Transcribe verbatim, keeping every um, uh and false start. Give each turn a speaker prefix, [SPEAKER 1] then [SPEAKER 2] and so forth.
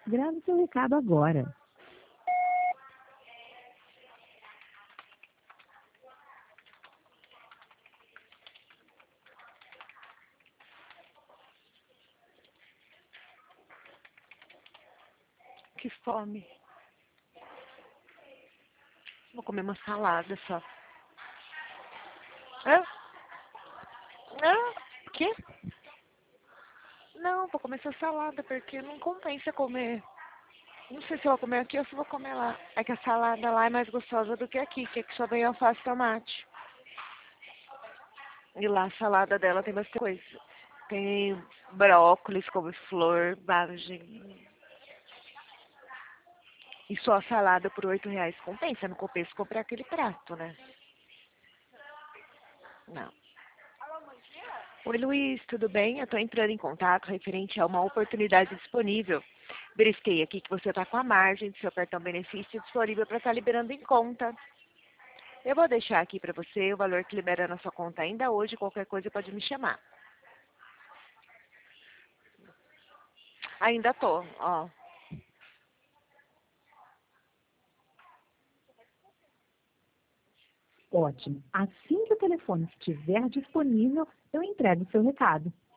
[SPEAKER 1] Grave seu recado agora.
[SPEAKER 2] Que fome. Vou comer uma salada só. Hã? Hã? Quê? Não, vou comer essa salada, porque não compensa comer. Não sei se eu vou comer aqui ou se eu vou comer lá. É que a salada lá é mais gostosa do que aqui, que aqui só vem alface e tomate. E lá a salada dela tem bastante coisa. Tem brócolis, couve-flor, bagem. E só a salada por oito reais compensa. Não compensa comprar aquele prato, né? Não. Oi, Luiz, tudo bem? Eu estou entrando em contato referente a uma oportunidade disponível. Verifiquei aqui que você está com a margem do seu cartão benefício disponível para estar liberando em conta. Eu vou deixar aqui para você o valor que libera na sua conta ainda hoje. Qualquer coisa pode me chamar. Ainda tô, ó.
[SPEAKER 1] Ótimo. Assim que o telefone estiver disponível, eu entrego o seu recado.